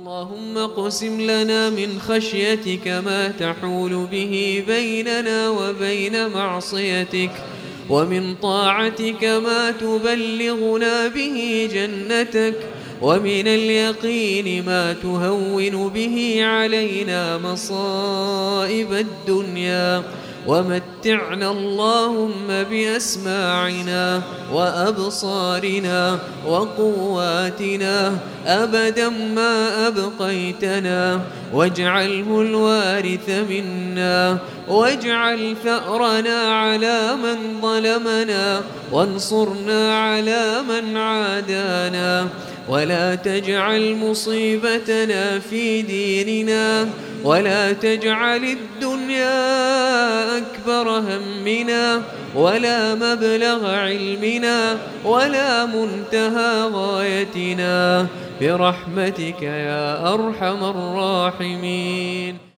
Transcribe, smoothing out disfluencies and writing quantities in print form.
اللهم اقسم لنا من خشيتك ما تحول به بيننا وبين معصيتك، ومن طاعتك ما تبلغنا به جنتك، ومن اليقين ما تهون به علينا مصائب الدنيا، ومتعنا اللهم بأسماعنا وأبصارنا وقواتنا أبدا ما أبقيتنا، واجعله الوارث منا، واجعل ثأرنا على من ظلمنا، وانصرنا على من عادانا، ولا تجعل مصيبتنا في ديننا، ولا تجعل الدنيا أكبر همنا، ولا مبلغ علمنا، ولا منتهى غايتنا، برحمتك يا أرحم الراحمين.